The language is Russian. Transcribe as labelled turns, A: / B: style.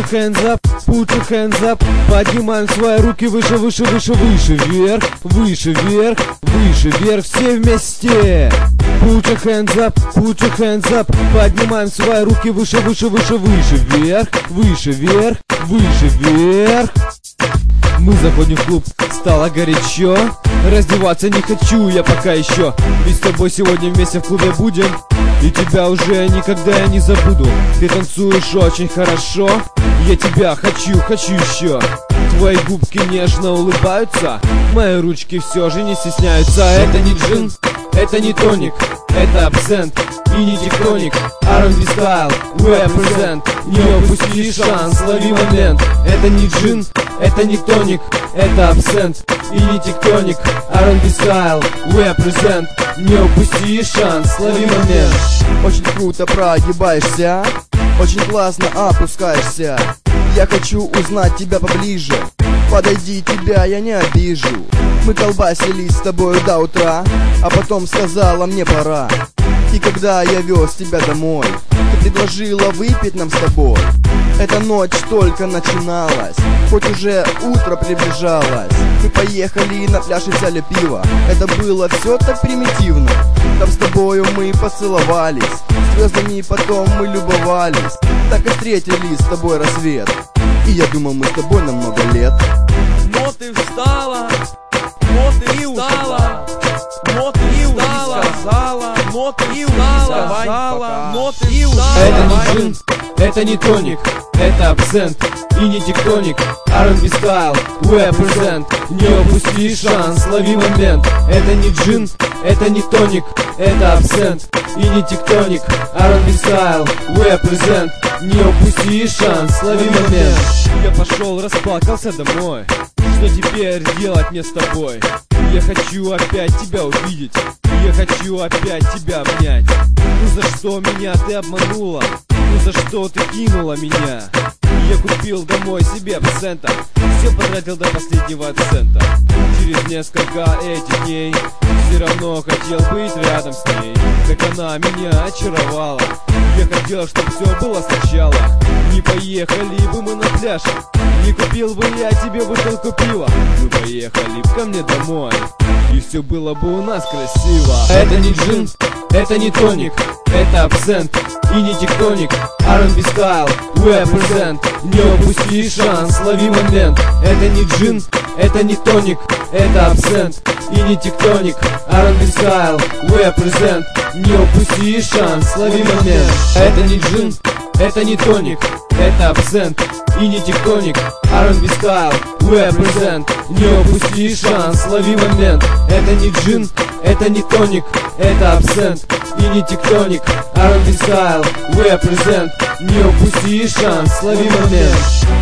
A: put your hands up. Поднимаем свои руки выше, выше, выше, выше, вверх, выше, вверх, выше, вверх, все вместе. Put your hands up. Поднимаем свои руки выше, выше, выше, выше, вверх, выше, вверх, выше, вверх. Мы заходим в клуб, стало горячо. Раздеваться не хочу я пока еще, ведь с тобой сегодня вместе в клубе будем. И тебя уже никогда я не забуду. Ты танцуешь очень хорошо, я тебя хочу еще. Твои губки нежно улыбаются, мои ручки все же не стесняются. Это не джин, это не тоник, это абсент и не тектоник. R&B style, we represent. Не упусти шанс, лови момент. Это не джин, это не тоник, это абсент и не тектоник. R&B style, we represent. Не упусти шанс, лови момент.
B: Очень круто прогибаешься, очень классно опускаешься. Я хочу узнать тебя поближе, подойди, тебя я не обижу. Мы колбасились с тобой до утра, а потом сказала мне пора. И когда я вез тебя домой, ты предложила выпить нам с тобой. Эта ночь только начиналась, хоть уже утро приближалось. Мы поехали на пляж и взяли пиво. Это было все так примитивно. Там с тобою мы поцеловались, звездами потом мы любовались. Так и встретили с тобой рассвет. И я думал, мы с тобой на много лет.
C: Но ты встала, но ты устала, но ты сказала, но ты сказала, но ты
A: Это не джин, это не тоник, это абсент и не тектоник. R&B style, we represent. Не упусти шанс, лови момент. Это не джин, это не тоник, это абсент и не тектоник. R&B style, we represent. Не упусти шанс, лови момент. Я пошел, расплакался домой. Что теперь делать мне с тобой? Я хочу опять тебя увидеть, я хочу опять тебя обнять. Ну за что меня ты обманула? Ну за что ты кинула меня? Я купил домой себе абсента, все потратил до последнего цента. Через несколько этих дней все равно хотел быть рядом с ней. Как она меня очаровала, я хотел, чтобы все было сначала. Не поехали бы мы на пляж, не купил бы я тебе бутылку пива. Мы поехали ко мне домой, и все было бы у нас красиво. Это не джин, это не тоник, это абсент и не тектоник. R&B style, we represent. Не упусти шанс, лови момент. Это не джин, это не тоник, это абсент и не тектоник. R&B style, we represent. Не упусти шанс, лови момент. Это не джин, это не тоник, это абсент и не тектоник. R&B style, we represent. Не упусти шанс, лови момент. Это не джин, это не тоник, это абсент и не тектоник. R&B style, we represent. Не упусти шанс, лови момент.